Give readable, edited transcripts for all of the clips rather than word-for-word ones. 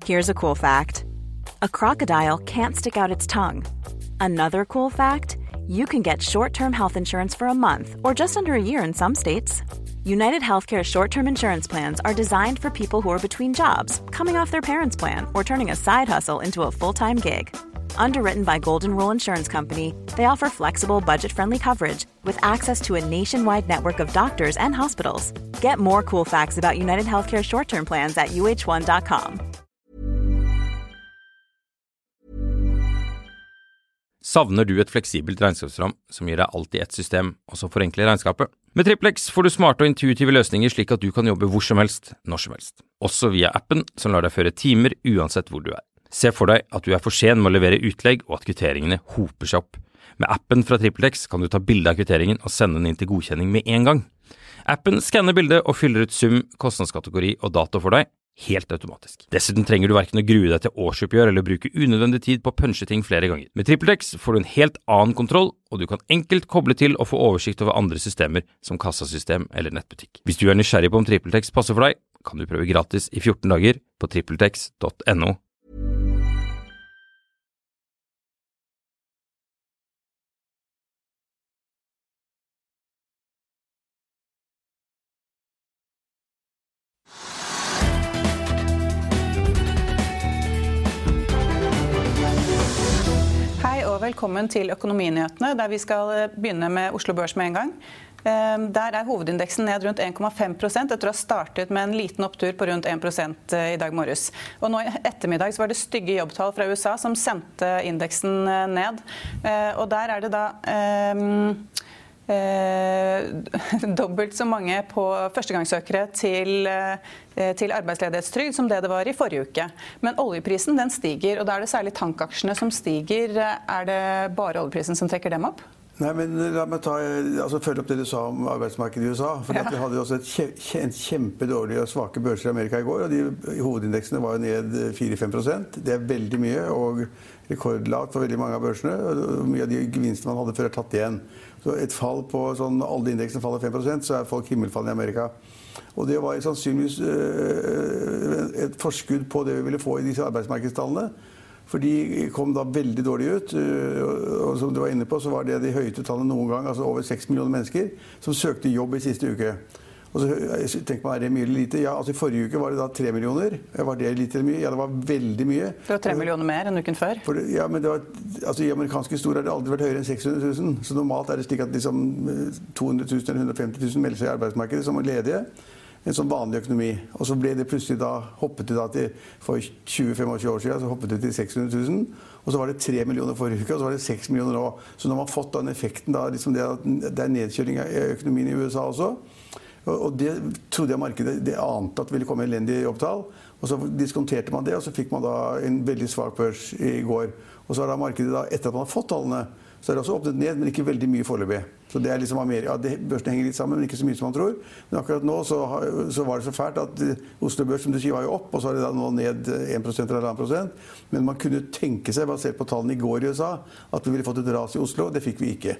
Here's a cool fact. A crocodile can't stick out its tongue. Another cool fact, you can get short-term health insurance for a month or just under a year in some states. United Healthcare short-term insurance plans are designed for people who are between jobs, coming off their parents' plan, or turning a side hustle into a full-time gig. Underwritten by Golden Rule Insurance Company, they offer flexible, budget-friendly coverage with access to a nationwide network of doctors and hospitals. Get more cool facts about United Healthcare short-term plans at uh1.com. Savner du et fleksibelt regnskapsprogram som gir deg alt i ett system, og som forenkler regnskapet? Med TrippelX får du smarte og intuitive løsninger slik at du kan jobbe hvor som helst, når som helst. Også via appen som lar deg føre timer uansett hvor du er. Se for deg at du er for sen med å levere utlegg og at kvitteringene hoper seg opp. Med appen fra TrippelX kan du ta bilde av kvitteringen og sende den inn til godkjenning med en gang. Appen skanner bildet og fyller ut sum, kostnadskategori og dato for deg, helt automatisk. Dessuten trenger du hverken å grue deg til årsoppgjør eller bruke unødvendig tid på å punche ting flere ganger. Med TrippelX får du en helt annen kontroll, og du kan enkelt koble til og få oversikt over andre systemer som kassasystem eller nettbutikk. Hvis du er nysgjerrig på om TrippelX passer for deg, kan du prøve gratis i 14 dager på trippeltex.no. Velkommen til Økonominyhetene, der vi skal begynne med Oslo Børs med en gang. Der er hovedindeksen ned rundt 1,5% etter å ha startet med en liten opptur på rundt 1% i dag morges. Og nå i ettermiddag så var det stygge jobbtall fra USA som sendte indeksen ned. Og der er det da dobbelt så mange på førstegangssøkere til arbeidsledighetstrygd som det var i forrige uke. Men oljeprisen den stiger, og da er det særlig tankaksjene som stiger. Er det bare oljeprisen som trekker dem opp? Nei, men la meg følge opp det du sa om arbeidsmarkedet i USA. For vi hadde jo også en kjempedårlig og svake børser i Amerika i går, og hovedindeksene var jo ned 4-5%. Det er veldig mye, og rekordlavt for veldig mange av børsene. Og mye av de gevinstene man hadde før er tatt igjen. Så et fall på alle indeksene faller 5%, så er folk himmelfallende i Amerika. Og det var sannsynligvis et forskudd på det vi ville få i disse arbeidsmarkedstallene. For de kom da veldig dårlig ut, og som du var inne på, så var det de høyeste tallene noen gang, altså over 6 millioner mennesker, som søkte jobb i siste uke. Og så tenker man, er det mye eller lite? Ja, altså i forrige uke var det da 3 millioner. Var det lite eller mye? Ja, det var veldig mye. Det var 3 millioner mer enn uken før? Ja, men det var, altså i amerikanske historier har det aldri vært høyere enn 600 000. Så normalt er det slik at liksom 200 000 eller 150 000 melder seg i arbeidsmarkedet som er ledige. En sånn vanlig økonomi. Og så ble det plutselig da, hoppet det da til, for 20-25 år siden, så hoppet det til 600 000. Og så var det 3 millioner forrige uke, og så var det 6 millioner nå. Så når man har fått den effekten da, liksom det er nedkjøring av økonomien i USA også. Og det trodde jeg markedet, det ante at det ville komme elendige jobbtall. Og så diskonterte man det, og så fikk man da en veldig svak børs i går. Og så har da markedet da, etter at man har fått tallene, så er det også åpnet ned, men ikke veldig mye foreløpig. Så det er liksom Amerika, ja, børsene henger litt sammen, men ikke så mye som man tror. Men akkurat nå så var det så fælt at Oslo Børs, som du sier, var jo opp, og så er det da nå ned 1% eller 1,5%. Men man kunne tenke seg, basert på tallene i går i USA, at vi ville fått et ras i Oslo. Det fikk vi ikke.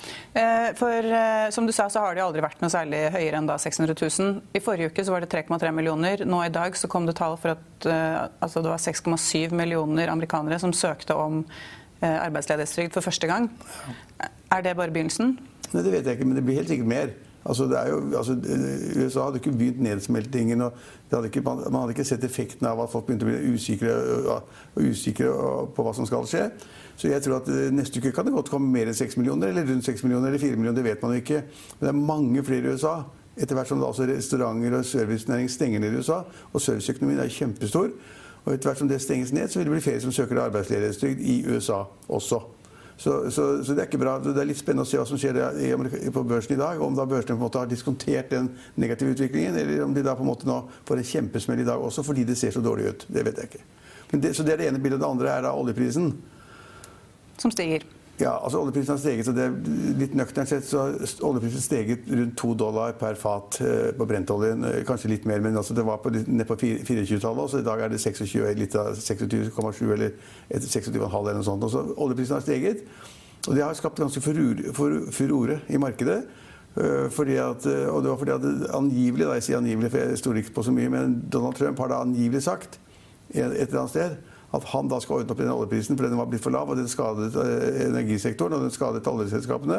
For som du sa, så har det aldri vært noe særlig høyere enn da 600 000. I forrige uke så var det 3,3 millioner. Nå i dag så kom det tall for at altså det var 6,7 millioner amerikanere som søkte om arbeidsledighetstrygd for første gang. Er det bare begynnelsen? Nei, det vet jeg ikke, men det blir helt sikkert mer. Altså, det er jo, USA hadde ikke begynt nedsmeltingen, og man hadde ikke sett effekten av at folk begynte å bli usikre på hva som skal skje. Så jeg tror at neste uke kan det godt komme mer enn 6 millioner, eller rundt 6 millioner, eller 4 millioner, det vet man jo ikke. Men det er mange flere i USA. Etter hvert som da også restauranter og servicenæring stenger ned i USA, og serviceøkonomien er kjempestor. Og etter hvert som det stenges ned, så vil det bli flere som søker arbeidsledighetstrygd i USA også. Så det er ikke bra. Det er litt spennende å se hva som skjer på børsen i dag, om da børsene på en måte har diskontert den negative utviklingen, eller om de da på en måte nå får en kjempesmell i dag også, fordi det ser så dårlig ut. Det vet jeg ikke. Så det er det ene bildet. Det andre er da oljeprisen. Som stiger. Ja, altså oljeprisen har steget, så det er litt nøkternt sett, så oljeprisen steget rundt $2 per fat på brentoljen, kanskje litt mer, men altså det var ned på 24-tallet, så i dag er det 26, litt av 26,7 eller 26,5 eller noe sånt. Og så oljeprisen har steget, og det har skapt ganske furore i markedet, og det var fordi at angivelig, da jeg sier angivelig, for jeg stoler ikke på så mye, men Donald Trump har da angivelig sagt et eller annet sted, at han da skal ordne opp i den oljeprisen, for den var blitt for lav, og den skadet energisektoren, og den skadet oljeselskapene.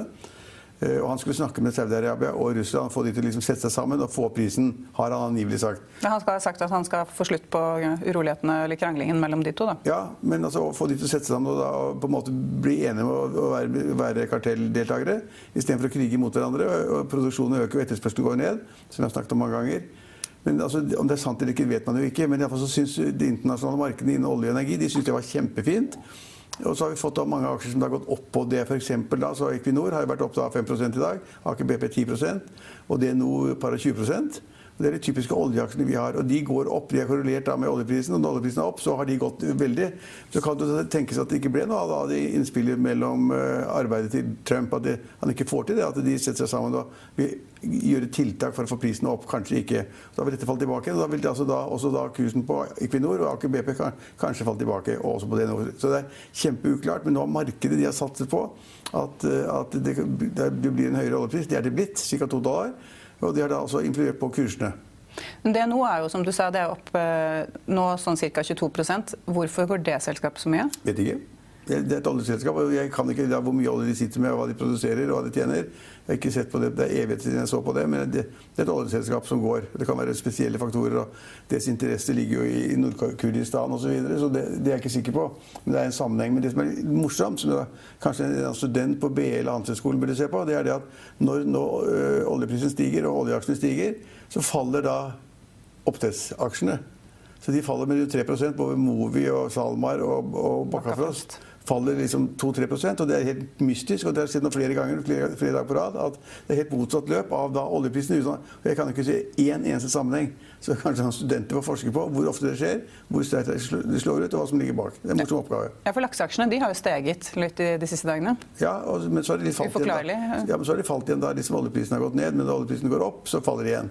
Og han skulle snakke med Saudi-Arabia og Russland, få de til å liksom sette seg sammen og få prisen, har han angivelig sagt. Men han skal ha sagt at han skal få slutt på urolighetene eller kranglingen mellom de to, da? Ja, men altså få de til å sette seg sammen og da på en måte bli enige med å være kartelldeltakere, i stedet for å krige mot hverandre, og produksjonen øker og etterspørselen går ned, som jeg har snakket om mange ganger. Men altså, om det er sant eller ikke, vet man jo ikke, men i hvert fall så synes de internasjonale markedene innen olje og energi, de synes det var kjempefint. Og så har vi fått mange aksjer som har gått opp på det. For eksempel da, så Equinor har vært opp da 5% i dag, Aker BP 10%, og DNO par 20%. Det er de typiske oljeaksjene vi har, og de går opp, de er korrelert da med oljeprisen, og når oljeprisen er opp, så har de gått veldig. Så kan det tenkes at det ikke ble noe av de innspillet mellom arbeidet til Trump, at han ikke får til det, at de setter seg sammen og vil gjøre tiltak for å få prisen opp, kanskje ikke. Da vil dette falle tilbake, og da vil det også da kursen på Equinor og Aker BP kanskje falle tilbake, og også på DNO. Så det er kjempeuklart, men nå har markedet de har satset på at det blir en høyere oljepris, det er det blitt, ca. $2, og de har da også influert på kursene. Men DNO er jo, som du sa, det er opp nå sånn ca. 22%. Hvorfor går det selskapet så mye? Vet ikke. Det er et oljeselskap, og jeg kan ikke hvor mye olje de sitter med, og hva de produserer, og hva de tjener. Jeg har ikke sett på det, det er evighet siden jeg så på det, men det er et oljeselskap som går. Det kan være spesielle faktorer, og deres interesse ligger jo i Nord-Kurdistan og så videre, så det er jeg ikke sikker på. Men det er en sammenheng. Men det som er morsomt, som kanskje en student på BE eller Handelshøyskolen burde se på, det er det at når oljeprisen stiger og oljeaksjene stiger, så faller da oppdrettsaksjene. Så de faller med 3%, både Movi og Salmar og Bakkafrost faller liksom 2-3%, og det er helt mystisk, og det har sett noe flere ganger, flere dager på rad, at det er helt motsatt løp av da oljeprisen. Og jeg kan ikke se en eneste sammenheng, så kanskje studenter får forske på hvor ofte det skjer, hvor sterkt det slår ut, og hva som ligger bak. Det er en morsom oppgave. Ja, for lakseaksjene, de har jo steget litt de siste dagene. Ja, men så har de falt igjen da. Ja, men så har de falt igjen da liksom oljeprisen har gått ned, men da oljeprisen går opp, så faller de igjen.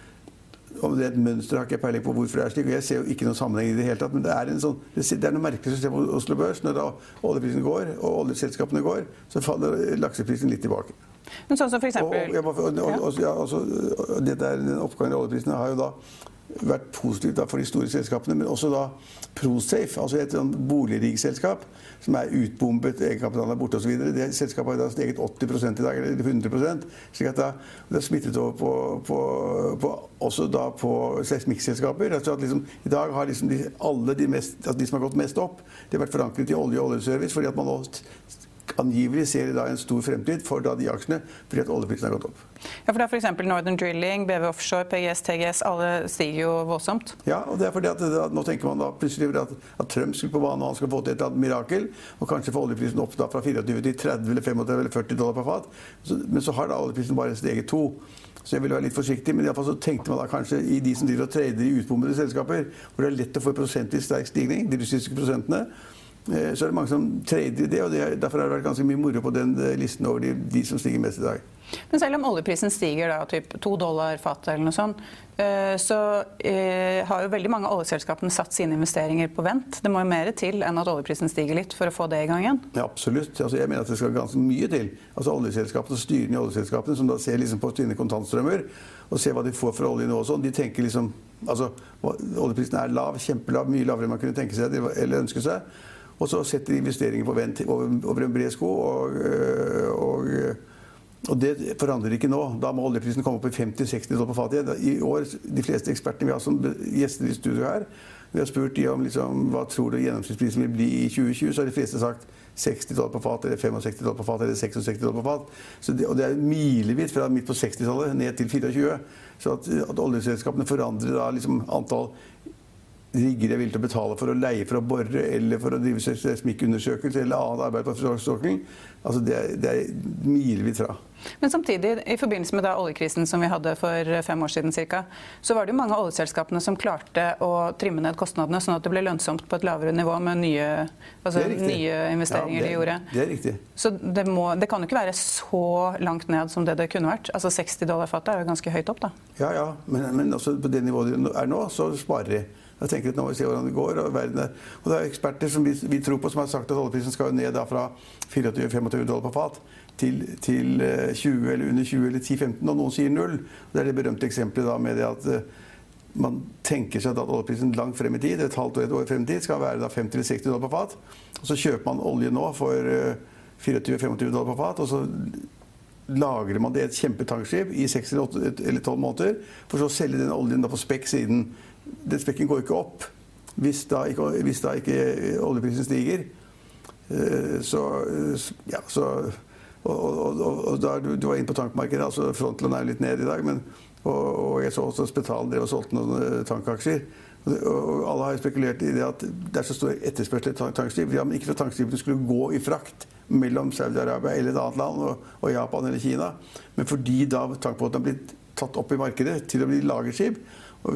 Om det er et mønster har ikke jeg peiling på hvorfor det er slik, og jeg ser jo ikke noen sammenheng i det hele tatt, men det er noe merkelig system på Oslo Børs. Når da oljeprisen går, og oljeselskapene går, så faller lakseprisen litt tilbake. Men sånn som for eksempel... Den oppgangen i oljeprisen har jo da vært positivt da for de store selskapene, men også da ProSafe, altså et boligrigselskap som er utbombet, egenkapitalen er borte og så videre. Det selskapet har da steget 80% i dag, eller 100%, slik at det er smittet over også da på seismikkselskaper. Altså at liksom, i dag har liksom de som har gått mest opp, det har vært forankret i oljeservice, fordi at man nå angivelig ser i dag en stor fremtid for da de aksjene, fordi at oljeprisen har gått opp. Ja, for det er for eksempel Northern Drilling, BW Offshore, PGS, TGS, alle stiger jo voldsomt. Ja, og det er fordi at nå tenker man da plutselig at Trump skulle på banen, og han skulle få til et eller annet mirakel, og kanskje få oljeprisen opp da fra 24 til 30 eller 35 eller $40 per fat. Men så har da oljeprisen bare steget 2. Så jeg ville være litt forsiktig, men i hvert fall så tenkte man da kanskje i de som driver og trader i utbombede selskaper, hvor det er lett å få prosentvis sterk stigning, de russiske prosentene, så er det mange som trader i det, og derfor har det vært ganske mye moro på den listen over de som stiger mest i dag. Men selv om oljeprisen stiger da, typ $2 fatet eller noe sånt, så har jo veldig mange oljeselskapene satt sine investeringer på vent. Det må jo mer til enn at oljeprisen stiger litt for å få det i gang igjen. Ja, absolutt. Altså, jeg mener at det skal ganske mye til. Altså oljeselskapene og styrene i oljeselskapene som da ser liksom på sine kontantstrømmer og ser hva de får for oljen og sånn, de tenker liksom, altså oljeprisen er lav, kjempelav, mye lavere enn man kunne tenke seg eller ønske seg. Og så setter de investeringer på vent over en bred sko, og det forandrer ikke nå. Da må oljeprisen komme opp i $50-60 på fatet. I år, de fleste ekspertene vi har som gjester i studio her, vi har spurt de om liksom, hva tror du gjennomsnittsprisen vil bli i 2020, så har de fleste sagt $60 på fat, eller $65 på fat, eller $66 på fat. Og det er milevidt fra midt på 60-tallet ned til 24. Så at oljeselskapene forandrer da liksom antall rigger er villig til å betale for å leie for å borre, eller for å drive seismikkundersøkelse, eller annet arbeid på sokkelen. Altså det er milevidt fra. Men samtidig, i forbindelse med da oljekrisen som vi hadde for 5 år siden cirka, så var det jo mange av oljeselskapene som klarte å trimme ned kostnadene, sånn at det ble lønnsomt på et lavere nivå med nye investeringer de gjorde. Det er riktig. Så det kan jo ikke være så langt ned som det kunne vært. Altså $60 fatet er jo ganske høyt opp da. Ja, men også på det nivået det er nå, så sparer de. Jeg tenker at nå må vi se hvordan det går, og det er eksperter som vi tror på som har sagt at oljeprisen skal ned da fra $24-25 på fat til 20 eller under 20 eller 10-15, og noen sier 0. Det er det berømte eksempelet da med det at man tenker seg at oljeprisen langt frem i tid, et halvt år frem i tid, skal være da $50-60 på fat. Og så kjøper man olje nå for $24-25 på fat, og så lagrer man det i et kjempetankskip i 6 eller 12 måneder, for så å selge den oljen da på spekk siden. Den spekken går ikke opp hvis da ikke oljeprisen stiger. Og da du var inne på tankmarkedet, altså Frontline er litt ned i dag, og jeg så også Spetalen drev og solgte noen tankaksjer. Og alle har spekulert i det at det er så stor etterspørsel til tankskip. Ja, men ikke for tankskipene skulle gå i frakt mellom Saudi-Arabia eller et annet land og Japan eller Kina, men fordi da tankbåten har blitt tatt opp i markedet til å bli lagerskip. Og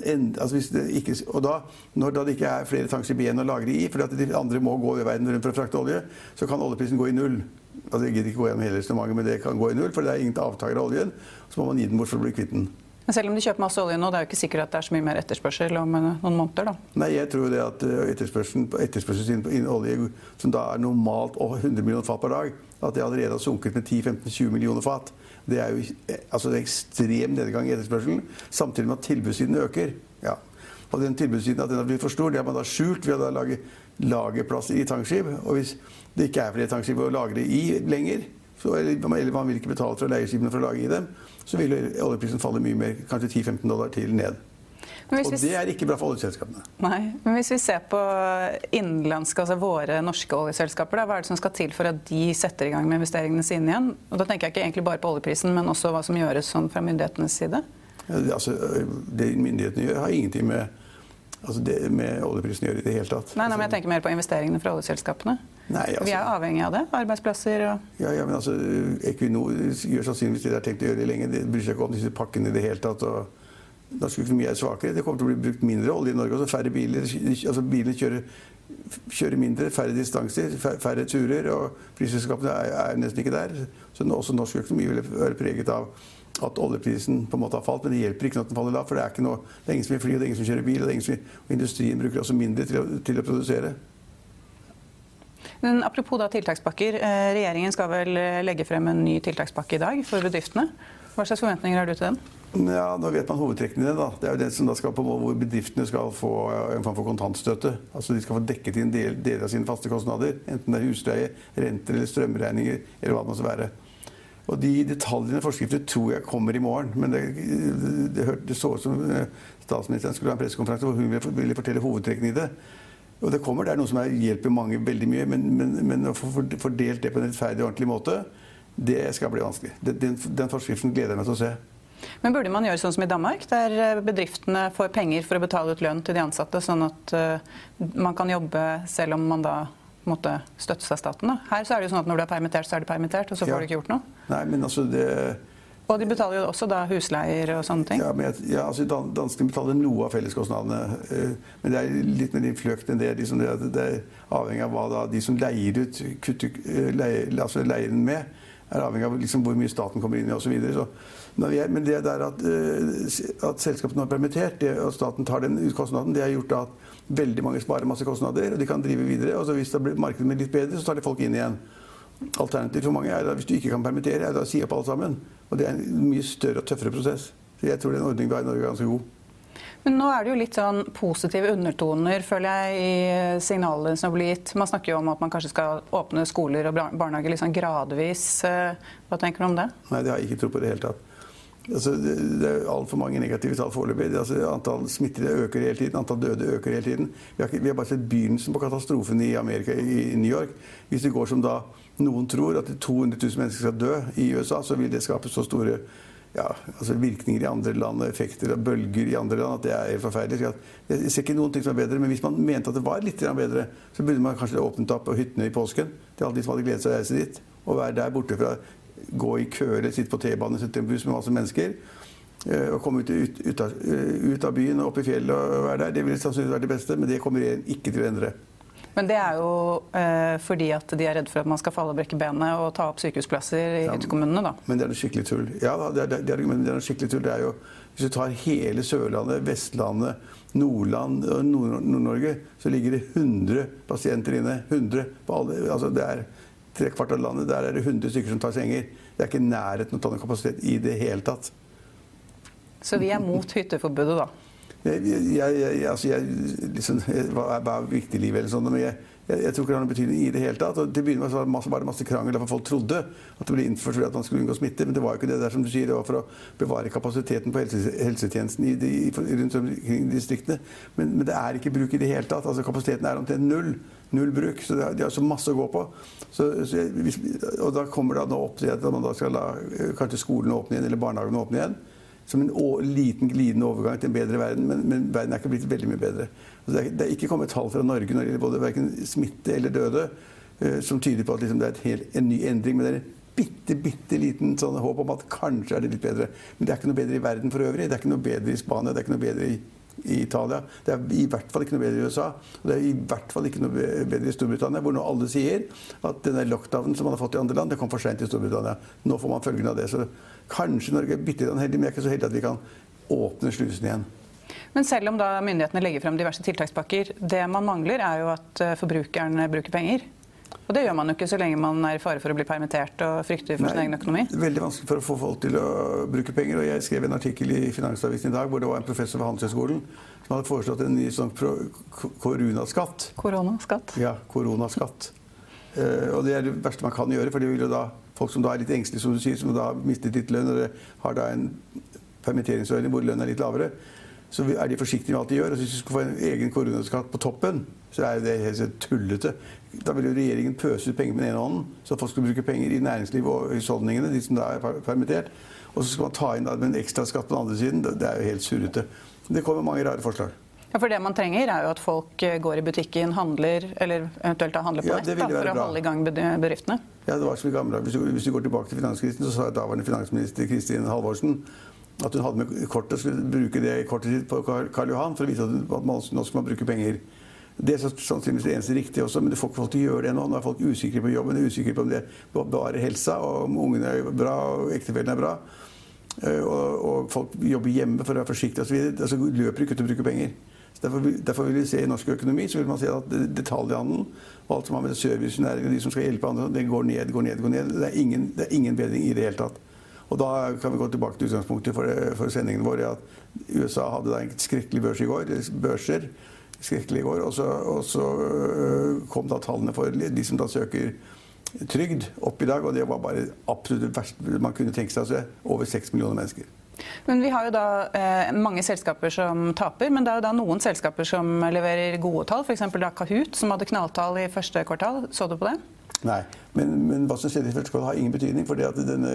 når det ikke er flere tankskip igjen å lagre i, fordi at de andre må gå i verden rundt for å frakte olje, så kan oljeprisen gå i null. Altså, jeg gidder ikke gå gjennom hele resonemanget, men det kan gå i null, for det er ingen avtaker av oljen, så må man gi den bort for å bli kvitt den. Men selv om de kjøper masse olje nå, det er jo ikke sikkert at det er så mye mer etterspørsel om noen måneder da? Nei, jeg tror det at etterspørselen på olje, som da er normalt over 100 millioner fat per dag, at det allerede har sunket med 10-15-20 millioner fat. Det er jo altså en ekstrem nedgang i etterspørselen, samtidig med at tilbudssiden øker. Ja. Og den tilbudssiden at den har blitt for stor, det har man da skjult ved å lage lagerplasser i tankskip. Og hvis det ikke er flere tankskip å lagre i lenger, eller man vil ikke betale for leieskipene for å lage i dem, så vil oljeprisen falle mye mer, kanskje $10-15 til ned. Og det er ikke bra for oljeselskapene. Nei, men hvis vi ser på innenlandske, altså våre norske oljeselskaper, hva er det som skal til for at de setter i gang med investeringene sine igjen? Og da tenker jeg ikke egentlig bare på oljeprisen, men også hva som gjøres sånn fra myndighetenes side? Ja, altså, det myndighetene gjør har ingenting med oljeprisen å gjøre i det hele tatt. Nei, men jeg tenker mer på investeringene fra oljeselskapene. Nei, altså, vi er avhengig av det, arbeidsplasser og... Ja, men altså, Equinor gjør sannsynligvis det de har tenkt å gjøre det lenge. Det bryr seg ikke om disse pakkene i det hele tatt, og norsk økonomi er svakere. Det kommer til å bli brukt mindre olje i Norge, også færre biler. Altså, bilene kjører mindre, færre distanser, færre turer, og flyselskapene er nesten ikke der. Så også norsk økonomi vil være preget av at oljeprisen på en måte har falt, men det hjelper ikke når den faller lav, for det er ingen som vil fly, og det er ingen som kjører bil, og industrien bruker også mindre til å produsere. Men apropos da tiltakspakker, regjeringen skal vel legge frem en ny tiltakspakke i dag for bedriftene. Hva slags forventninger har du til den? Ja, nå vet man hovedtrekkene da. Det er jo det som da skal på hvor bedriftene skal få en form for kontantstøtte. Altså de skal få dekket inn deler av sine faste kostnader, enten det er husleie, renter eller strømregninger, eller hva det måtte være. Og de detaljene forskrifter tror jeg kommer i morgen, men det så ut som statsministeren skulle ha en pressekonferanse hvor hun ville fortelle hovedtrekkene i det. Og det kommer, det er noe som hjelper mange veldig mye, men å få fordelt det på en rettferdig og ordentlig måte, det skal bli vanskelig. Den forskriften gleder jeg meg til å se. Men burde man gjøre sånn som i Danmark, der bedriftene får penger for å betale ut lønn til de ansatte, sånn at man kan jobbe selv om man da måtte støtte seg staten? Da? Her så er det jo sånn at når du er permittert, så er du permittert, og så får du ikke gjort noe. Nei, men altså Og de betaler jo også da husleier og sånne ting? Ja, men altså danskene betaler noe av felleskostnadene, men det er litt mer innfløkt enn det. Det er avhengig av hva da de som leier ut, altså leier den med, er avhengig av liksom hvor mye staten kommer inn i og så videre. Men det der at selskapene har permittert, og staten tar den kostnaden, det har gjort at veldig mange sparer masse kostnader, og de kan drive videre, og så hvis markedet blir litt bedre, så tar de folk inn igjen. Alternativet for mange er da, hvis du ikke kan permittere, er da å si opp alle sammen. Og det er en mye større og tøffere prosess. Så jeg tror den ordningen vi har i Norge er ganske god. Men nå er det jo litt sånn positive undertoner, føler jeg, i signalene som blir gitt. Man snakker jo om at man kanskje skal åpne skoler og barnehager liksom gradvis. Hva tenker du om det? Nei, det har jeg ikke tro på det hele tatt. Altså, det er alt for mange negative tall foreløpig. Altså, antall smittede øker hele tiden, antall døde øker hele tiden. Vi har bare sett begynnelsen på katastrofen i Amerika, i New York. Hvis det går som da noen tror at 200 000 mennesker skal dø i USA, så vil det skape så store virkninger i andre land, effekter og bølger i andre land, at det er helt forferdelig. Jeg ser ikke noen ting som er bedre, men hvis man mente at det var litt bedre, så burde man kanskje åpnet opp hyttene i påsken til alle de som hadde gledet seg å reise dit, og være der borte fra gå i køer, sitte på T-banen, sitte i en buss med masse mennesker, og komme ut av byen og opp i fjellet og være der. Det ville sannsynligvis være det beste, men det kommer ikke til å endre. Men det er jo fordi at de er redd for at man skal falle og brekke benet og ta opp sykehusplasser i hyttekommunene, da. Men det er noe skikkelig tull. Ja, det er noe skikkelig tull. Det er jo, hvis du tar hele Sørlandet, Vestlandet, Nordland og Nord-Norge, så ligger det 100 pasienter inne. 100 på alle. Altså det er 3/4 av landet, der er det 100 stykker som tar senger. Det er ikke nærheten å ta noen kapasitet i det hele tatt. Så vi er mot hytteforbudet, da? Hva er viktig i livet eller sånn, men jeg tror ikke det har noen betydning i det hele tatt. Og til å begynne med var det masse krangel, derfor folk trodde at det ble innført fordi at man skulle unngå smitte, men det var jo ikke det der som du sier, det var for å bevare kapasiteten på helsetjenesten rundt omkring distriktene. Men det er ikke bruk i det hele tatt. Altså kapasiteten er omtrent null bruk, så de har så masse å gå på. Og da kommer det nå opp til at man da skal la kanskje skolen åpne igjen, eller barnehagen åpne igjen, som en liten glidende overgang til en bedre verden, men verden er ikke blitt veldig mye bedre. Altså det er ikke kommet tall fra Norge når det gjelder både hverken smitte eller døde, som tyder på at liksom det er en ny endring, men det er en bitte liten sånn håp om at kanskje er det litt bedre. Men det er ikke noe bedre i verden for øvrig, det er ikke noe bedre i Spania, det er ikke noe bedre i Italia, det er i hvert fall ikke noe bedre i USA, og det er i hvert fall ikke noe bedre i Storbritannia, hvor nå alle sier at denne lockdownen som man har fått i andre land, det kom for sent i Storbritannia. Nå får man følgene av det, så kanskje Norge er bitte litt heldig, men jeg er ikke så heldig at vi kan åpne slusen igjen. Men selv om da myndighetene legger frem diverse tiltakspakker, det man mangler er jo at forbrukeren bruker penger. Og det gjør man jo ikke så lenge man er i fare for å bli permittert og frykter for sin egen økonomi. Det er veldig vanskelig for å få folk til å bruke penger, og jeg skrev en artikkel i Finansavisen i dag hvor det var en professor ved Handelshøyskolen som hadde foreslått en ny sånn koronaskatt. Koronaskatt? Ja, koronaskatt. Og det er det verste man kan gjøre, for det vil jo da folk som da er litt engstelige, som du sier, som da har mistet litt lønn, og har da en permitteringsordning hvor lønnen er litt lavere, så er de forsiktige med alt de gjør. Og hvis du skal få en egen koronaskatt på toppen, så er det helt tullete. Da vil jo regjeringen pøse ut penger med den ene hånden, så folk skal bruke penger i næringsliv og husholdningene, de som da er permittert. Og så skal man ta inn da med en ekstra skatt på den andre siden. Det er jo helt surrete. Det kommer mange rare forslag. Ja, for det man trenger er jo at folk går i butikken, handler, eller eventuelt da handler på nett for å holde i gang bedriftene. Ja, det var som i gamle. Hvis du går tilbake til finanskrisen, så sa daværende finansminister Kristin Halvorsen at hun hadde med kortet og skulle bruke det kortet sitt på Karl Johan for å vise at nå skal man bruke penger. Det er sannsynligvis det eneste riktige også, men det får ikke folk til å gjøre det nå. Nå er folk usikre på jobben, usikre på om det bevarer helsa, og om ungene er bra, og ektefellen er bra. Og folk jobber hjemme for å være forsiktige og så videre. Altså løper ikke ut å bruke penger. Derfor vil vi se i norsk økonomi, så vil man se at detaljhandelen og alt som har med servicenæringen og de som skal hjelpe andre, det går ned. Det er ingen bedring i det hele tatt. Og da kan vi gå tilbake til utgangspunktet for sendingen vår, at USA hadde da en skrekkelig børser skrekkelig i går, og så kom da tallene for de som da søker trygd opp i dag, og det var bare absolutt det verste man kunne tenke seg, altså over 6 millioner mennesker. Men vi har jo da mange selskaper som taper, men det er jo da noen selskaper som leverer gode tall, for eksempel da Kahoot, som hadde knalltall i første kvartal. Så du på det? Nei, men hva som skjedde i første kvartal har ingen betydning, fordi at denne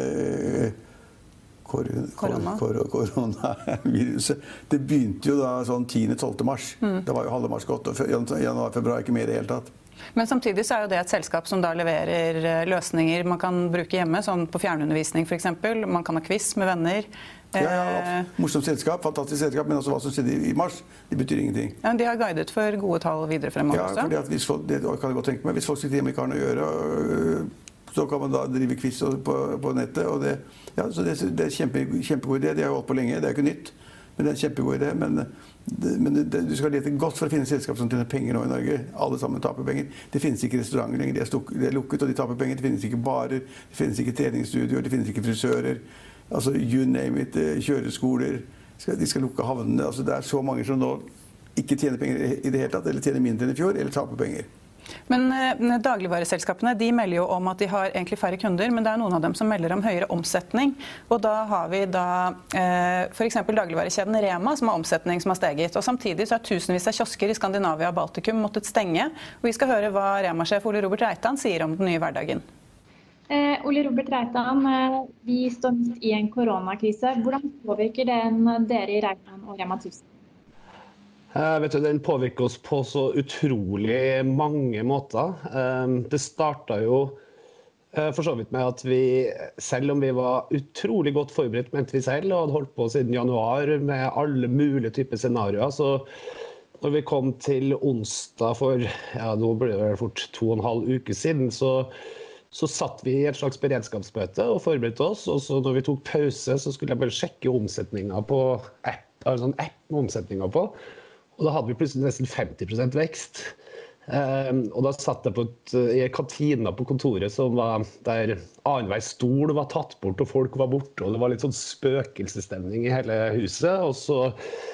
koronaviruset, det begynte jo da sånn 10.–12. mars. Da var jo halve mars gått, og januar-februar ikke med i det hele tatt. Men samtidig så er jo det et selskap som da leverer løsninger man kan bruke hjemme, sånn på fjernundervisning for eksempel. Man kan ha quiz med venner. Ja, morsomt selskap, fantastisk selskap, men også hva som skjedde i mars, det betyr ingenting. Ja, de har guidet for gode tall videre fremover også. Ja, fordi at hvis folk, det kan jeg godt tenke meg, hvis folk sitter hjemme og ikke har noe å gjøre, så kan man da drive quiz på nettet, og så det er en kjempegod idé. Det har jo holdt på lenge, det er ikke nytt, men det er en kjempegod idé. Men du skal lete godt for å finne selskap som tjener penger nå i Norge. Alle sammen taper penger. Det finnes ikke restauranter lenger, de er lukket og de taper penger. Det finnes ikke barer, det finnes ikke treningsstudioer, det finnes ikke frisører. Altså, you name it, kjøreskoler, de skal lukke havnene. Altså, det er så mange som nå ikke tjener penger i det hele tatt, eller tjener mindre enn i fjor, eller taper penger. Men dagligvareselskapene de melder jo om at de har egentlig færre kunder, men det er noen av dem som melder om høyere omsetning. Og da har vi for eksempel dagligvarekjeden Rema som har omsetning som har steget. Og samtidig så har tusenvis av kiosker i Skandinavia og Baltikum måttet stenge. Og vi skal høre hva Rema-sjef Ole Robert Reitan sier om den nye hverdagen. Ole Robert Reitan, vi står midt i en koronakrise. Hvordan påvirker den dere i Reitan og Rema 1000? Den påvirker oss på så utrolig mange måter. Det startet jo for så vidt med at vi, selv om vi var utrolig godt forberedt, mente vi selv, og hadde holdt på siden januar med alle mulige typer scenarioer, så når vi kom til onsdag for, nå ble det fort 2,5 uker siden, så satt vi i et slags beredskapsmøte og forberedte oss, og så når vi tok pause, så skulle jeg bare sjekke omsetningen på app med omsetningen på, og da hadde vi plutselig nesten 50% vekst. Og da satt jeg i kantina på kontoret som var der annenhver stol var tatt bort og folk var borte, og det var litt sånn spøkelsesstemning i hele huset, og så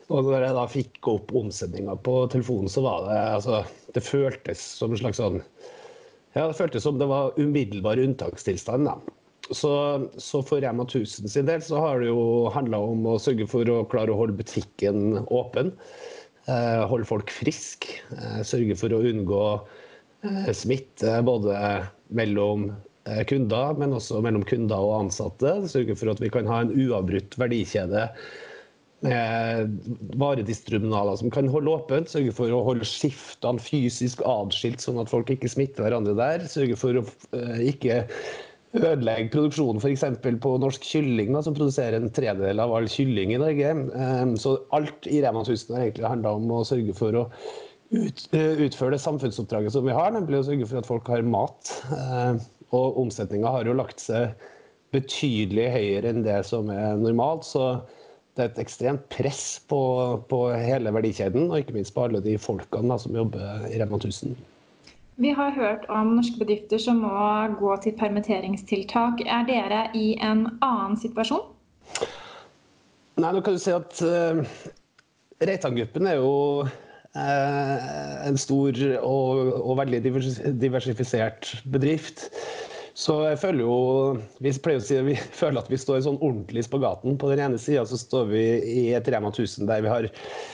Og når jeg da fikk opp omsetningen på telefonen, så var det, altså, det føltes som en slags sånn, ja, det føltes som det var umiddelbar unntakstilstand da. Så for Rema 1000 sin del så har det jo handlet om å sørge for å klare å holde butikken åpen, holde folk frisk, sørge for å unngå smitte både mellom kunder, men også mellom kunder og ansatte, sørge for at vi kan ha en uavbrutt verdikjede med varedistribusjoner som kan holde åpent, sørge for å holde skiftene fysisk adskilt sånn at folk ikke smitter hverandre der, sørge for å ikke ødelegge produksjonen for eksempel på norsk kylling da, som produserer en tredjedel av all kylling i Norge. Så alt i Rema 1000 har egentlig handlet om å sørge for å utføre det samfunnsoppdraget som vi har, nemlig å sørge for at folk har mat. Og omsetningen har jo lagt seg betydelig høyere enn det som er normalt, så det er et ekstremt press på hele verdikjeden, og ikke minst på alle de folkene da, som jobber i Rema 1000. Vi har hørt om norske bedrifter som må gå til permitteringstiltak. Er dere i en annen situasjon? Nei, nå kan du si at Reitan-gruppen er jo en stor og veldig diversifisert bedrift. Så jeg føler jo, vi pleier å si, vi føler at vi står sånn ordentlig i spagaten. På den ene siden så står vi i et Rema 1000 der vi har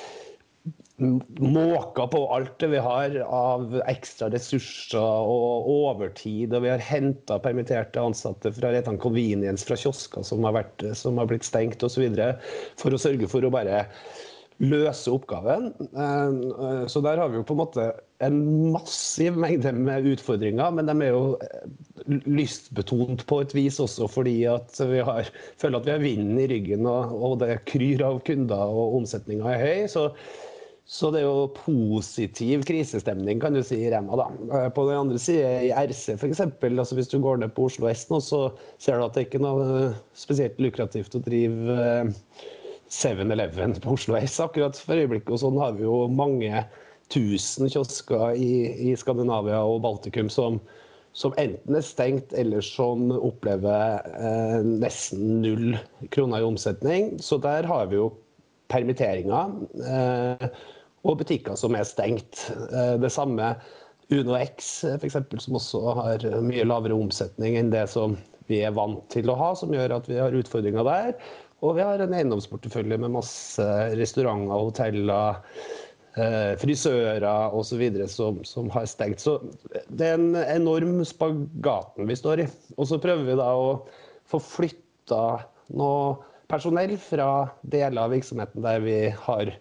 måka på alt det vi har av ekstra ressurser og overtid, og vi har hentet permitterte ansatte fra Reitan Convenience, fra kiosker som har blitt stengt og så videre, for å sørge for å bare løse oppgaven. Så der har vi jo på en måte en massiv mengde med utfordringer, men de er jo lystbetont på et vis også, fordi at vi føler at vi har vinden i ryggen, og det kryr av kunder, og omsetningen er høy, så det er jo positiv krisestemning, kan du si, i Rema da. På den andre siden, i RC for eksempel, altså hvis du går ned på Oslo S nå, så ser du at det ikke er noe spesielt lukrativt å drive 7-Eleven på Oslo S akkurat for øyeblikket, og sånn har vi jo mange tusen kiosker i Skandinavia og Baltikum som enten er stengt, eller som opplever nesten 0 kroner i omsetning. Så der har vi jo permitteringer og butikker som er stengt. Det samme Uno X for eksempel, som også har mye lavere omsetning enn det som vi er vant til å ha, som gjør at vi har utfordringer der. Og vi har en eiendomsportefølje med masse restauranter, hoteller, frisører og så videre som har stengt. Så det er en enorm spagaten vi står i. Og så prøver vi da å få flyttet noe personell fra deler av virksomheten der vi har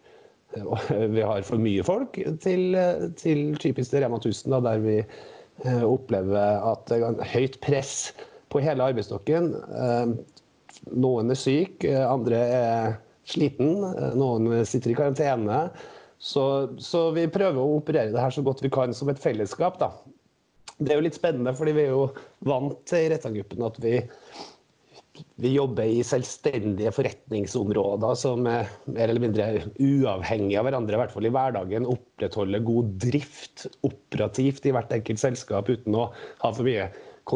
for mye folk, til typisk Rema 1000, da, der vi opplever at det er høyt press på hele arbeidsstokken. Noen er syk, andre er sliten, noen sitter i karantene. Så vi prøver å operere det her så godt vi kan som et fellesskap, da. Det er jo litt spennende, fordi vi er jo vant til i Reitan-gruppen at vi jobber i selvstendige forretningsområder som er mer eller mindre uavhengige av hverandre, i hvert fall i hverdagen, opprettholder god drift operativt i hvert enkelt selskap uten å ha for mye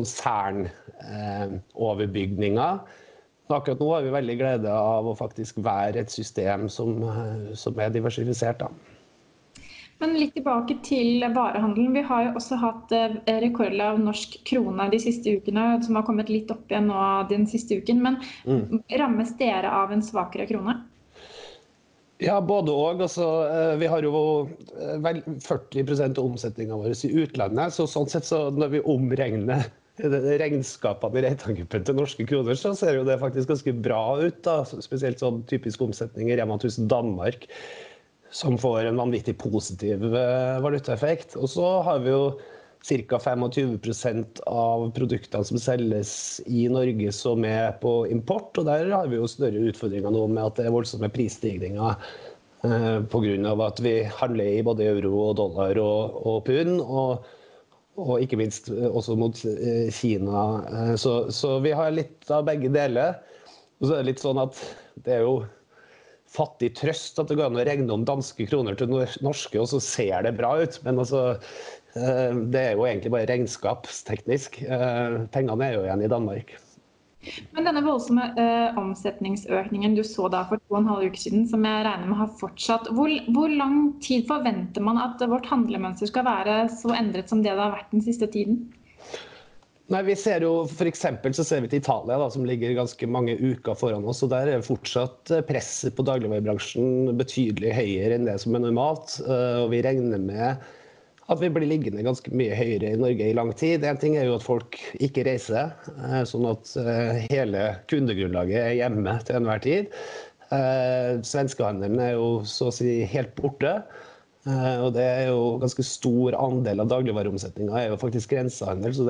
konsernoverbygninger. Akkurat nå har vi veldig glede av å faktisk være et system som er diversifisert da. Men litt tilbake til varehandelen. Vi har jo også hatt rekordlav norsk krone de siste ukene, som har kommet litt opp igjen nå den siste uken. Men rammes dere av en svakere krone? Ja, både og. Altså, vi har jo 40% av omsetningen vår i utlandet, så sånn sett så når vi omregner regnskapene i Reitan-gruppen til norske kroner, så ser jo det faktisk ganske bra ut da. Spesielt sånn typisk omsetning i Rema 1000 Danmark, som får en vanvittig positiv valutaeffekt. Og så har vi jo ca. 25% av produktene som selges i Norge som er på import, og der har vi jo større utfordringer nå med at det er voldsomme prisstigninger på grunn av at vi handler i både euro og dollar og pund, og ikke minst også mot Kina. Så vi har litt av begge deler. Og så er det litt sånn at det er jo fattig trøst at det går an å regne om danske kroner til norske, og så ser det bra ut. Men altså, det er jo egentlig bare regnskapsteknisk. Pengene er jo igjen i Danmark. Men denne voldsomme omsetningsøkningen du så da for 2,5 uker siden, som jeg regner med har fortsatt, hvor lang tid forventer man at vårt handlemønster skal være så endret som det har vært den siste tiden? Nei, vi ser jo for eksempel så ser vi til Italia da, som ligger ganske mange uker foran oss, og der fortsatt presset på dagligvarebransjen betydelig høyere enn det som normalt, og vi regner med at vi blir liggende ganske mye høyere i Norge i lang tid. En ting jo at folk ikke reiser, sånn at hele kundegrunnlaget hjemme til enhver tid. Svenskehandelen jo så å si helt borte. Og det jo ganske stor andel av dagligvareomsetningen jo faktisk grensehandel, så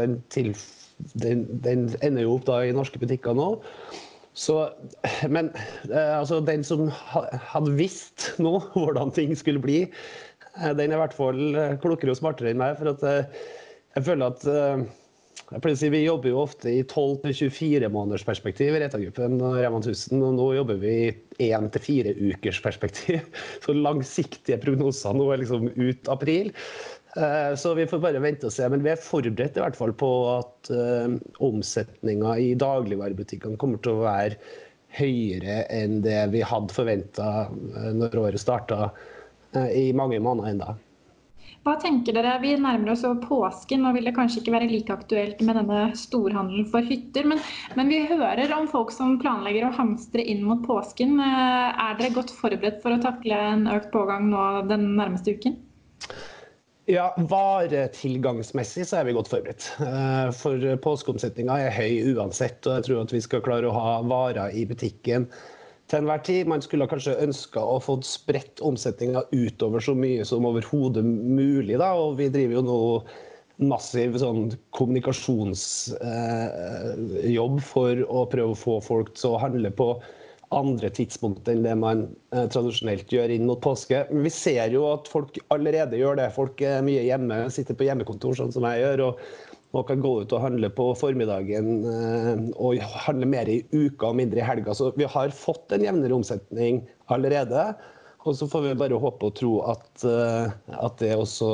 den ender jo opp da i norske butikker nå. Så, men altså, den som hadde visst nå hvordan ting skulle bli, den I hvert fall klokere og smartere enn meg, for at jeg føler at jeg pleier å si, vi jobber jo ofte I 12-24 måneders perspektiv I Reta-gruppen og Rema 1000, og nå jobber vi I 1-4 ukers perspektiv. Så langsiktige prognoser nå liksom ut april. Så vi får bare vente og se, men vi forberedt I hvert fall på at omsetningen I dagligvarebutikkene kommer til å være høyere enn det vi hadde forventet når året startet I mange måneder enda. Hva tenker dere? Vi nærmer oss påsken, og vil det kanskje ikke være like aktuelt med denne storhandelen for hytter, men vi hører om folk som planlegger å hamstre inn mot påsken. Dere godt forberedt for å takle en økt pågang nå den nærmeste uken? Ja, varetilgangsmessig så vi godt forberedt. For påskeomsetningen høy uansett, og jeg tror at vi skal klare å ha varer I butikken til enhver tid. Man skulle kanskje ønsket å få spredt omsetningen utover så mye som overhodet mulig, da, og vi driver jo nå massiv sånn kommunikasjonsjobb for å prøve å få folk til å handle på andre tidspunkt enn det man tradisjonelt gjør inn mot påske. Men vi ser jo at folk allerede gjør det. Folk mye hjemme, sitter på hjemmekontor sånn som jeg gjør, og kan gå ut og handle på formiddagen og handle mer I uka og mindre I helga. Så vi har fått en jevnere omsetning allerede, og så får vi bare håpe og tro at det også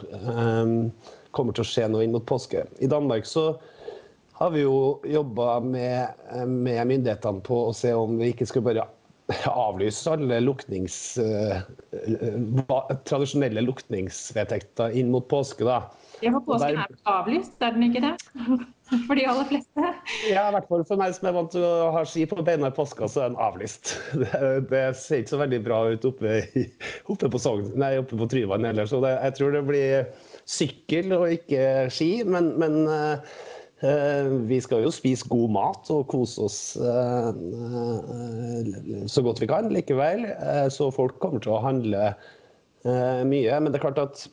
kommer til å skje noe inn mot påske. I Danmark så har vi jo jobbet med myndighetene på å se om vi ikke skal bare avlyse alle tradisjonelle lukningsvedtekter inn mot påske da. Ja, for påsken avlyst, den ikke det? For de aller fleste? Ja, I hvert fall for meg som vant til å ha ski på beina I påska, så den avlyst. Det ser ikke så veldig bra ut oppe på Tryvann heller, så jeg tror det blir sykkel og ikke ski, men vi skal jo spise god mat og kose oss så godt vi kan likevel, så folk kommer til å handle mye, men det klart at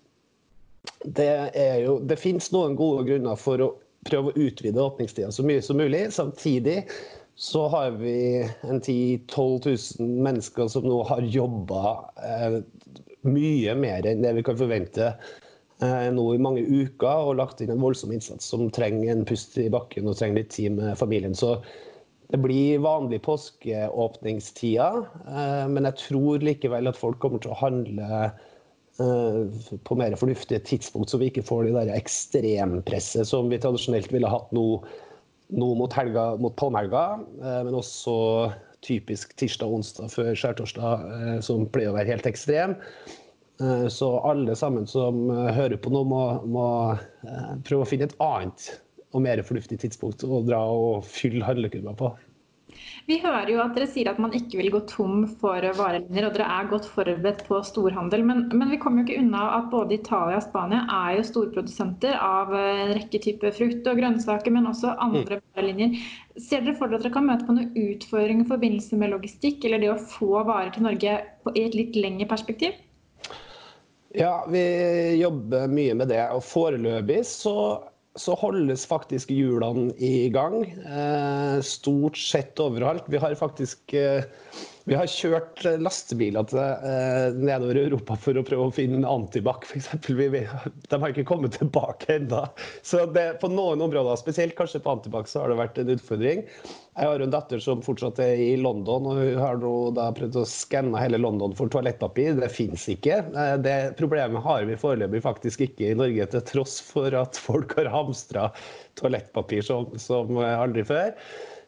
det finnes noen gode grunner for å prøve å utvide åpningstiden så mye som mulig. Samtidig så har vi 10-12 000 mennesker som nå har jobbet mye mer enn det vi kan forvente nå I mange uker og lagt inn en voldsom innsats som trenger en pust I bakken og trenger litt tid med familien. Så det blir vanlig påskeåpningstider, men jeg tror likevel at folk kommer til å handle på mer fornuftige tidspunkt, så vi ikke får de der ekstrempresset som vi tradisjonelt ville hatt nå mot palmhelga, men også typisk tirsdag, onsdag før skjærtorsdag, som pleier å være helt ekstrem. Så alle sammen som hører på nå må prøve å finne et annet og mer fornuftig tidspunkt å dra og fylle handlekurva på. Vi hører jo at dere sier at man ikke vil gå tom for varelinjer, og dere godt forberedt på storhandel, men vi kommer jo ikke unna at både Italia og Spania jo storprodusenter av en rekke typer frukt og grønnsaker, men også andre varelinjer. Ser dere for dere at dere kan møte på noen utfordringer I forbindelse med logistikk, eller det å få varer til Norge I et litt lengre perspektiv? Ja, vi jobber mye med det, og foreløpig så holdes faktisk hjulene I gang, stort sett overalt. Vi har kjørt lastebiler nedover I Europa for å prøve å finne antibac, for eksempel. De har ikke kommet tilbake enda. Så på noen områder, spesielt kanskje på antibac, så har det vært en utfordring. Jeg har en datter som fortsatt I London, og hun har da prøvd å skanne hele London for toalettpapir. Det finnes ikke. Det problemet har vi foreløpig faktisk ikke I Norge, til tross for at folk har hamstret toalettpapir som aldri før.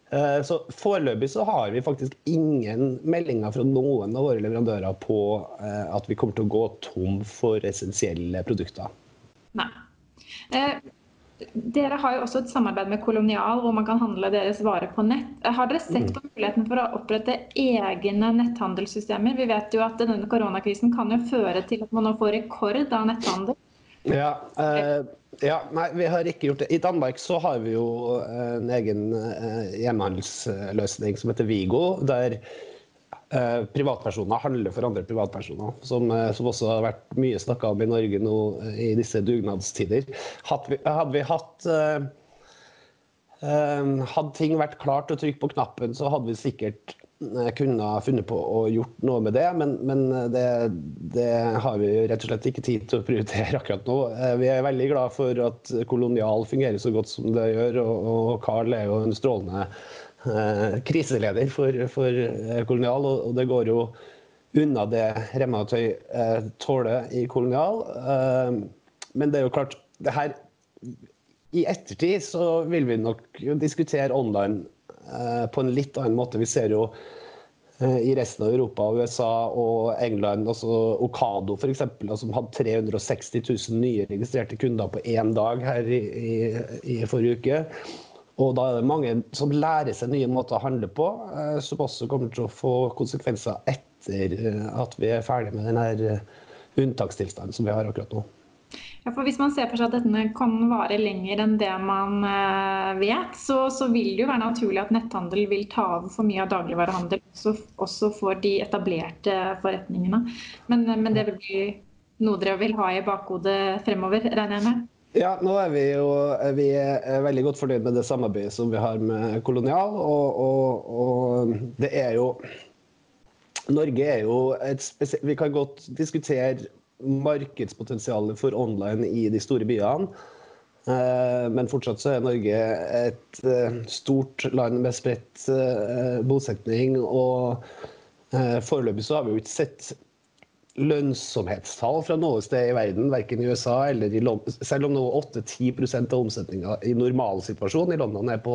Så foreløpig så har vi faktisk ingen meldinger fra noen av våre leverandører på at vi kommer til å gå tom for essensielle produkter. Nei. Dere har jo også et samarbeid med Kolonial, hvor man kan handle deres varer på nett. Har dere sett på muligheten for å opprette egne netthandelssystemer? Vi vet jo at denne koronakrisen kan jo føre til at man nå får rekord av netthandel. Nei, vi har ikke gjort det. I Danmark så har vi jo en egen hjemmehandelsløsning som heter Vigo, der privatpersoner handler for andre privatpersoner, som også har vært mye snakket om i Norge nå i disse dugnadstider. Hadde ting vært klart å trykke på knappen, så hadde vi sikkert kunne funnet på å gjort noe med det, men det har vi rett og slett ikke tid til å prioritere akkurat nå. Vi er veldig glad for at Kolonial fungerer så godt som det gjør, og Carl er jo en strålende kriseleder for Kolonial, og det går jo unna det Rema og Tøy tåler i Kolonial. Men det er jo klart, det her, i ettertid så vil vi nok diskutere online på en litt annen måte. Vi ser jo i resten av Europa, USA og England, altså Ocado for eksempel, som hadde 360 000 nye registrerte kunder på en dag her i forrige uke. Og da er det mange som lærer seg nye måter å handle på, som også kommer til å få konsekvenser etter at vi er ferdig med denne unntakstilstanden som vi har akkurat nå. Ja, for hvis man ser for seg at dette kan vare lenger enn det man vet, så vil det jo være naturlig at netthandel vil ta over for mye av dagligvarehandel, også for de etablerte forretningene. Men det vil bli noe dere vil ha i bakhodet fremover, regner jeg med? Ja, nå er vi er veldig godt fornøyd med det samarbeidet som vi har med Kolonial, og det er jo, Norge er jo vi kan godt diskutere markedspotensialet for online i de store byene, men fortsatt så er Norge et stort land med spredt bosetning, og foreløpig så har vi jo ikke sett lønnsomhetstall fra noe sted i verden, hverken i USA eller i London, selv om nå 8-10% av omsetningen i normalsituasjonen i London er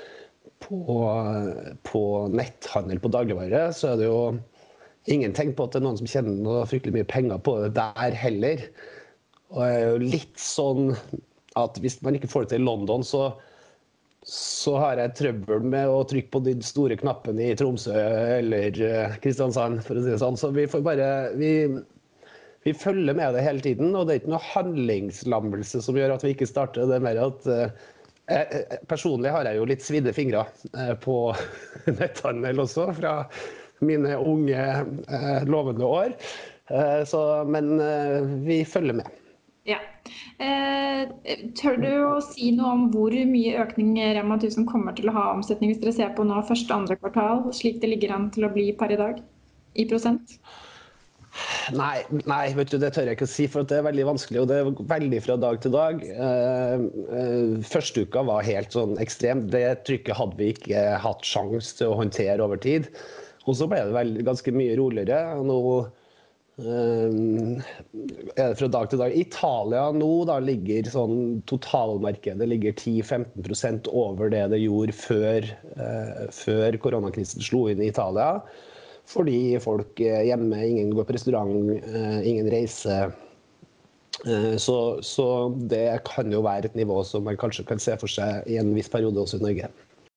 på netthandel på dagligvare, så er det jo ingen tegn på at det er noen som tjener noe fryktelig mye penger på det der heller. Og det er jo litt sånn at hvis man ikke får det til i London, så har jeg trøbbel med å trykke på de store knappene i Tromsø eller Kristiansand, for å si det sånn. Så vi får bare, vi følger med det hele tiden, og det er ikke noe handlingslammelse som gjør at vi ikke starter. Det er mer at personlig har jeg jo litt svidde fingre på netthandel også, fra mine unge lovende år. Men vi følger med. Ja. Tør du å si noe om hvor mye økning Rema 1000 kommer til å ha omsetning hvis dere ser på nå første andre kvartal, slik det ligger an til å bli per i dag, i prosent? Nei, vet du, det tør jeg ikke å si, for det er veldig vanskelig, og det er veldig fra dag til dag. Første uka var helt sånn ekstremt. Det trykket hadde vi ikke hatt sjans til å håndtere over tid. Og så ble det ganske mye roligere, og nå er det fra dag til dag. Italia nå da ligger sånn, totalmarkedet ligger 10-15% over det det gjorde før koronakrisen slo inn i Italia. Fordi folk er hjemme, ingen går på restaurant, ingen reiser. Så det kan jo være et nivå som man kanskje kan se for seg i en viss periode også i Norge.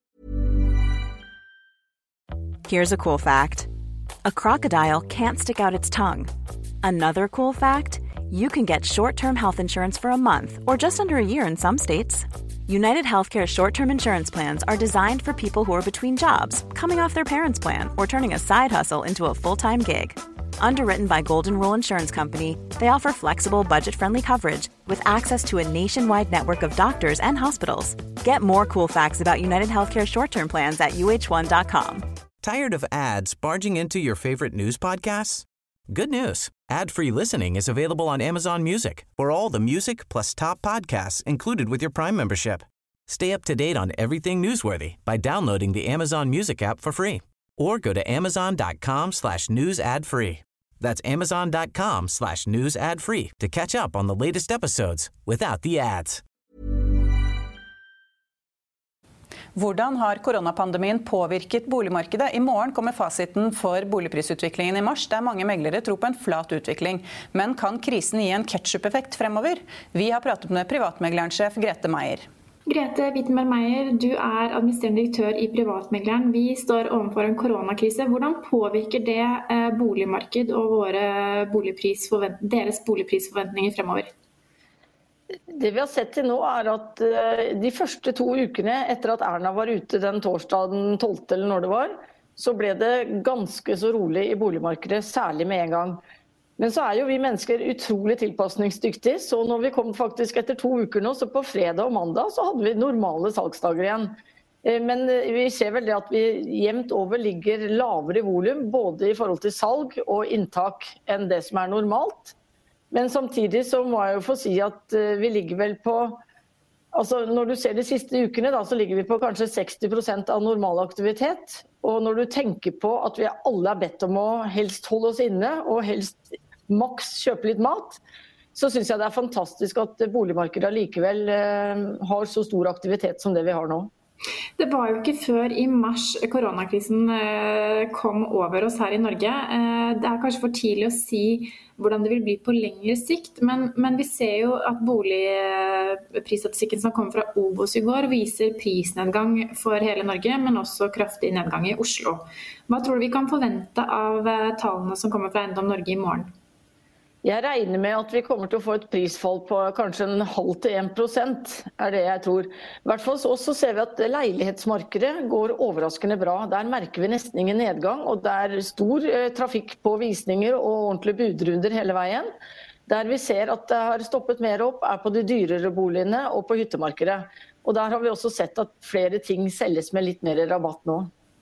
Here's a cool fact. A crocodile can't stick out its tongue. Another cool fact, you can get short-term health insurance for a month or just under a year in some states. United Healthcare short-term insurance plans are designed for people who are between jobs, coming off their parents' plan, or turning a side hustle into a full-time gig. Underwritten by Golden Rule Insurance Company, they offer flexible, budget-friendly coverage with access to a nationwide network of doctors and hospitals. Get more cool facts about United Healthcare short-term plans at uh1.com. Tired of ads barging into your favorite news podcasts? Good news. Ad-free listening is available on Amazon Music for all the music plus top podcasts included with your Prime membership. Stay up to date on everything newsworthy by downloading the Amazon Music app for free or go to amazon.com/news ad free. That's amazon.com/news ad free to catch up on the latest episodes without the ads. Hvordan har koronapandemien påvirket boligmarkedet? I morgen kommer fasiten for boligprisutviklingen i mars, der mange meglere tror på en flat utvikling. Men kan krisen gi en ketchup-effekt fremover? Vi har pratet med privatmeglersjef Grete Meier. Grete Wittenberg-Meyer, du administrerende direktør i Privatmegleren. Vi står overfor en koronakrise. Hvordan påvirker det boligmarked og deres boligprisforventninger fremover? Det vi har sett til nå at de første 2 ukene etter at Erna var ute den torsdagen 12. eller når det var, så ble det ganske så rolig i boligmarkedet, særlig med en gang. Men så jo vi mennesker utrolig tilpasningsdyktige, så når vi kom faktisk etter 2 uker nå, så på fredag og mandag så hadde vi normale salgsdager igjen. Men vi ser vel det at vi jevnt over ligger lavere i volum, både i forhold til salg og inntak enn det som normalt. Men samtidig så må jeg jo få si at vi ligger vel på, altså når du ser de siste ukene da, så ligger vi på kanskje 60% av normal aktivitet. Og når du tenker på at vi alle bedt om å helst holde oss inne og helst maks kjøpe litt mat, så synes jeg det fantastisk at boligmarkedet likevel har så stor aktivitet som det vi har nå. Det var jo ikke før i mars koronakrisen kom over oss her i Norge. Det kanskje for tidlig å si hvordan det vil bli på lengre sikt, men vi ser jo at boligprisstatistikken som kom fra Obos i går viser prisnedgang for hele Norge, men også kraftig nedgang i Oslo. Hva tror du vi kan forvente av tallene som kommer fra Eiendom Norge i morgen? Jeg regner med at vi kommer til å få et prisfall på kanskje 0,5 til 1%, det jeg tror. I hvert fall så ser vi at leilighetsmarkedet går overraskende bra. Der merker vi nesten ingen nedgang, og det stor trafikk på visninger og ordentlige budrunder hele veien. Der vi ser at det har stoppet mer opp på de dyrere boligene og på hyttemarkedet. Og der har vi også sett at flere ting selges med litt mer rabatt nå.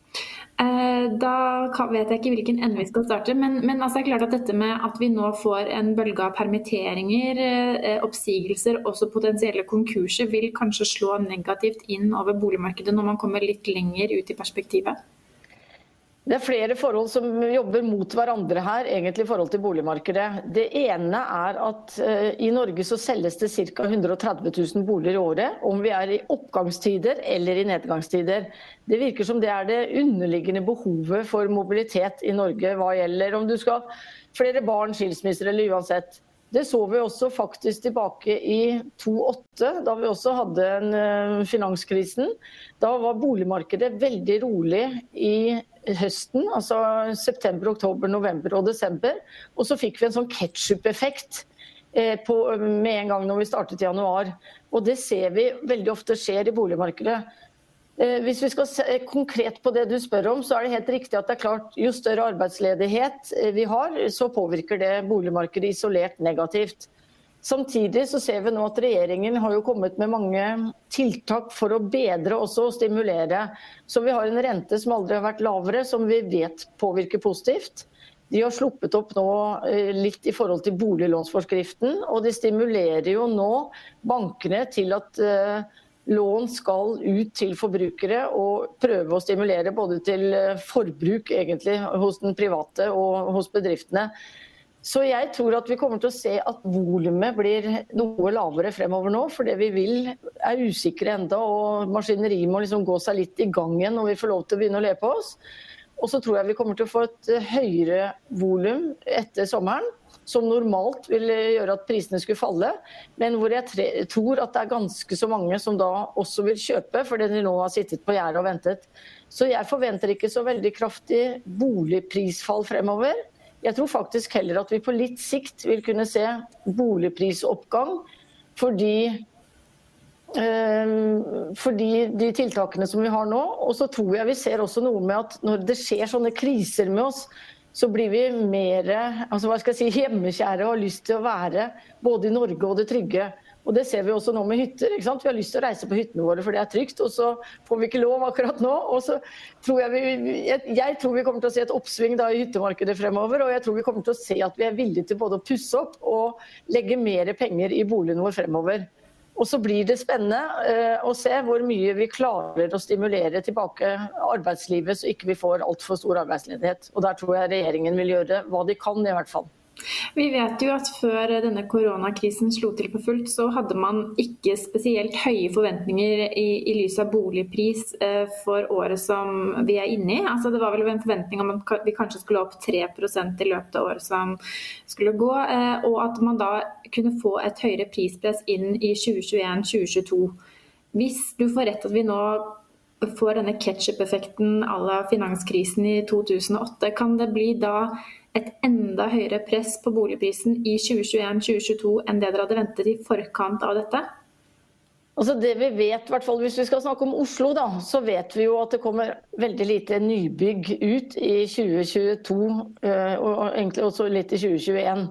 Da vet jeg ikke hvilken ende vi skal starte, men altså er det klart at dette med at vi nå får en bølge av permitteringer, oppsigelser, også potensielle konkurser, vil kanskje slå negativt inn over boligmarkedet når man kommer litt lenger ut i perspektivet? Det flere forhold som jobber mot hverandre her, egentlig i forhold til boligmarkedet. Det ene at i Norge så selges det ca. 130 000 boliger i året, om vi i oppgangstider eller i nedgangstider. Det virker som det det underliggende behovet for mobilitet i Norge, hva gjelder om du skal flere barn, skilsmisser eller uansett. Det så vi også faktisk tilbake i 2008, da vi også hadde finanskrisen. Da var boligmarkedet veldig rolig i høsten, altså september, oktober, november og desember. Og så fikk vi en sånn ketchup-effekt med en gang når vi startet i januar. Og det ser vi veldig ofte skjer i boligmarkedet. Hvis vi skal se konkret på det du spør om, så det helt riktig at det klart jo større arbeidsledighet vi har, så påvirker det boligmarkedet isolert negativt. Samtidig så ser vi nå at regjeringen har jo kommet med mange tiltak for å bedre også og stimulere. Så vi har en rente som aldri har vært lavere, som vi vet påvirker positivt. De har sluppet opp nå litt i forhold til boliglånsforskriften, og de stimulerer jo nå bankene til at lån skal ut til forbrukere og prøve å stimulere både til forbruk egentlig hos den private og hos bedriftene. Så jeg tror at vi kommer til å se at volumet blir noe lavere fremover nå, fordi vi usikre enda, og maskineriet må liksom gå seg litt i gang igjen når vi får lov til å begynne å le på oss. Og så tror jeg vi kommer til å få et høyere volum etter sommeren, som normalt vil gjøre at prisene skulle falle, men hvor jeg tror at det ganske så mange som da også vil kjøpe, fordi de nå har sittet på gjerdet og ventet. Så jeg forventer ikke så veldig kraftig boligprisfall fremover. Jeg tror faktisk heller at vi på litt sikt vil kunne se boligprisoppgang, fordi de tiltakene som vi har nå. Og så tror jeg vi ser også noe med at når det skjer sånne kriser med oss, så blir vi mer hjemmekjære og har lyst til å være både i Norge og det trygge. Og det ser vi også nå med hytter, ikke sant? Vi har lyst til å reise på hyttene våre for det trygt, og så får vi ikke lov akkurat nå. Og så tror jeg tror vi kommer til å se et oppsving da i hyttemarkedet fremover, og jeg tror vi kommer til å se at vi villige til både å pusse opp og legge mer penger i boligen vår fremover. Og så blir det spennende å se hvor mye vi klarer å stimulere tilbake arbeidslivet, så ikke vi får alt for stor arbeidsledighet. Og der tror jeg regjeringen vil gjøre hva de kan i hvert fall. Vi vet jo at før denne koronakrisen slo til på fullt, så hadde man ikke spesielt høye forventninger i lys av boligpris for året som vi inne i. Altså det var vel en forventning om at vi kanskje skulle opp 3% i løpet av året som skulle gå, og at man da kunne få et høyere prispress inn i 2021-2022. Hvis du får rett at vi nå får denne ketchup-effekten à la finanskrisen i 2008, kan det bli da et enda høyere press på boligprisen i 2021-2022 enn det dere hadde ventet i forkant av dette? Altså det vi vet, I hvert fall hvis vi skal snakke om Oslo da, så vet vi jo at det kommer veldig lite nybygg ut i 2022, og egentlig også litt i 2021.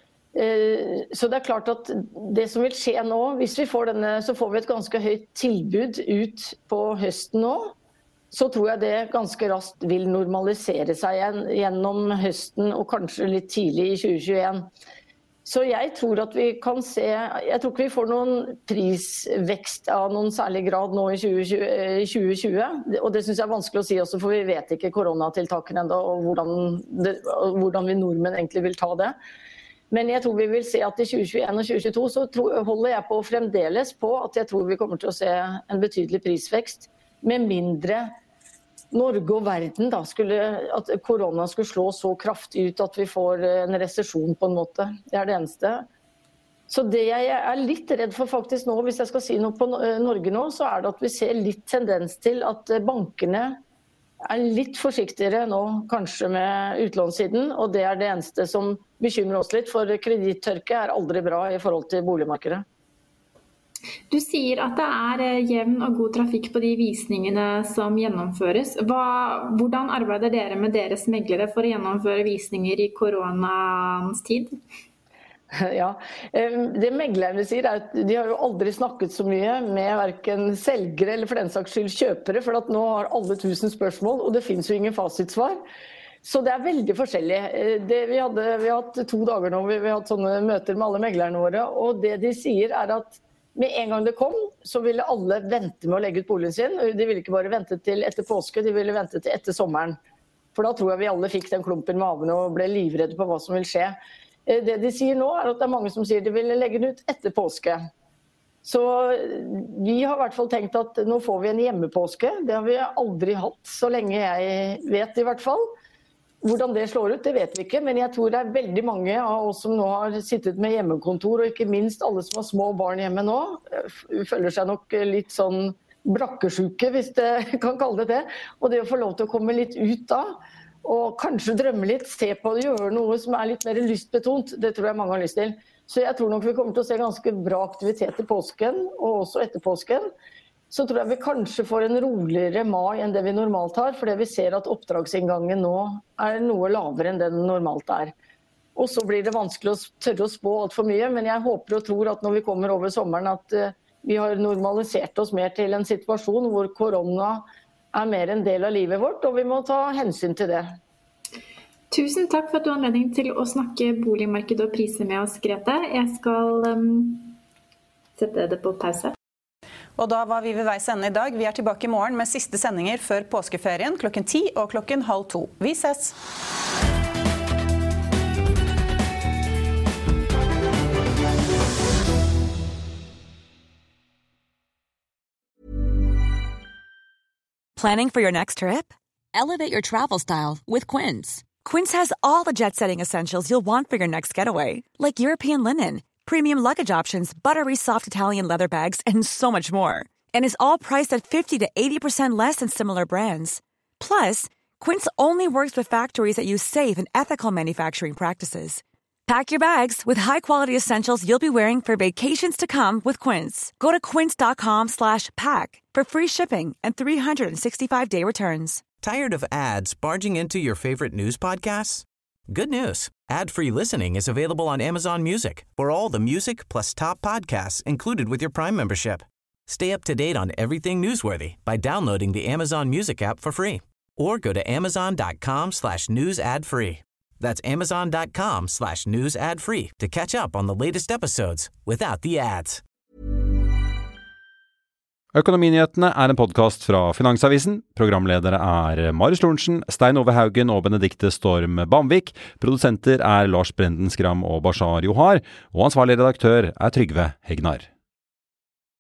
Så det klart at det som vil skje nå, hvis vi får denne, så får vi et ganske høyt tilbud ut på høsten nå, så tror jeg det ganske raskt vil normalisere seg igjen gjennom høsten og kanskje litt tidlig i 2021. Så jeg tror at vi kan se, jeg tror ikke vi får noen prisvekst av noen særlig grad nå i 2020, og det synes jeg vanskelig å si også, for vi vet ikke koronatiltakene enda, og hvordan vi nordmenn egentlig vil ta det. Men jeg tror vi vil se at i 2021 og 2022 så holder jeg på fremdeles på at jeg tror vi kommer til å se en betydelig prisvekst, med mindre Norge og verden da at korona skulle slå så kraftig ut at vi får en resesjon på en måte. Det det eneste. Så det jeg litt redd for faktisk nå, hvis jeg skal si noe på Norge nå, så det at vi ser litt tendens til at bankene litt forsiktigere nå, kanskje med utlånssiden, og det det eneste som bekymrer oss litt, for kredittørke aldri bra i forhold til boligmarkedet. Du sier at det jevn og god trafikk på de visningene som gjennomføres. Hvordan arbeider dere med deres meglere for å gjennomføre visninger i koronans tid? Ja, det meglerne sier at de har jo aldri snakket så mye med hverken selgere eller for den saks skyld kjøpere, for at nå har alle 1000 spørsmål, og det finnes jo ingen fasitsvar. Så det veldig forskjellig. Vi har hatt 2 dager nå, vi har hatt sånne møter med alle meglerne våre, og det de sier at med en gang det kom, så ville alle vente med å legge ut boligen sin. De ville ikke bare vente til etter påske, de ville vente til etter sommeren. For da tror jeg vi alle fikk den klumpen med maven og ble livredde på hva som vil skje. Det de sier nå at det mange som sier de ville legge den ut etter påske. Så vi har I hvert fall tenkt at nå får vi en hjemmepåske. Det har vi aldri hatt så lenge jeg vet I hvert fall. Hvordan det slår ut, det vet vi ikke, men jeg tror det veldig mange av oss som nå har sittet med hjemmekontor, og ikke minst alle som har små barn hjemme nå, føler seg nok litt sånn brakkesjuke, hvis det kan kalle det. Og det å få lov til å komme litt ut da, og kanskje drømme litt, se på det, gjøre noe som litt mer lystbetont, det tror jeg mange har lyst til. Så jeg tror nok vi kommer til å se ganske bra aktivitet I påsken, og også etter påsken. Så tror jeg vi kanskje får en roligere mai enn det vi normalt har, fordi vi ser at oppdragsinngangen nå noe lavere enn den normalt Og så blir det vanskelig å tørre å spå alt for mye, men jeg håper og tror at når vi kommer over sommeren at vi har normalisert oss mer til en situasjon hvor korona mer en del av livet vårt, og vi må ta hensyn til det. Tusen takk for at du har anledning til å snakke boligmarked og priser med oss, Grete. Jeg skal sette det på pause. Og da var vi ved veis ende I dag. Vi tilbake I morgen med siste sendinger før påskeferien, 10:00 og 13:30. Vi ses! Planning for your next trip? Elevate your travel style with Quince. Quince has all the jet-setting essentials you'll want for your next getaway, like European linen, premium luggage options, buttery soft Italian leather bags, and so much more. And is all priced at 50 to 80% less than similar brands. Plus, Quince only works with factories that use safe and ethical manufacturing practices. Pack your bags with high-quality essentials you'll be wearing for vacations to come with Quince. Go to quince.com/pack for free shipping and 365-day returns. Tired of ads barging into your favorite news podcasts? Good news. Ad-free listening is available on Amazon Music for all the music plus top podcasts included with your Prime membership. Stay up to date on everything newsworthy by downloading the Amazon Music app for free or go to amazon.com/news ad free. That's amazon.com/news ad free to catch up on the latest episodes without the ads. Økonominyhetene er en podcast fra Finansavisen. Programledere er Marius Lorentzen, Stein Ove Haugen og Benedikte Storm Bamvik. Produsenter er Lars Brenden Skram og Bashar Johar. Og ansvarlig redaktør er Trygve Hegnar.